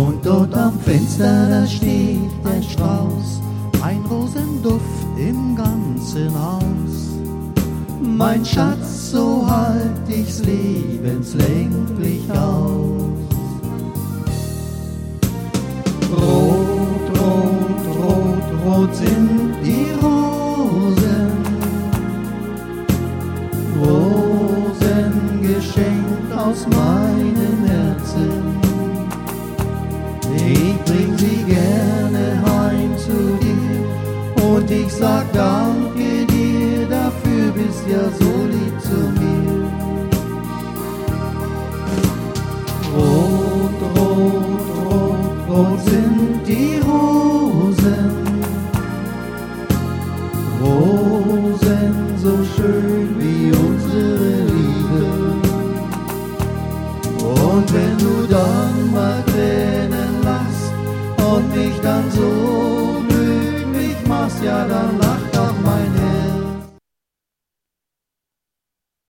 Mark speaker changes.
Speaker 1: Und dort am Fenster, da steht ein Strauß, ein Rosenduft im ganzen Haus. Mein Schatz, so halt ich's lebenslänglich aus. Rot, rot, rot, rot sind die Rosen, Rosen geschenkt aus meinem Herzen. Ich bring sie gerne heim zu dir und ich sag danke dir, dafür bist ja so lieb zu mir. Rot, rot, rot, rot sind die Rosen, Rosen so schön wie unsere Liebe. Und wenn du dann mal Tränen lachst und mich dann so glücklich machst, ja dann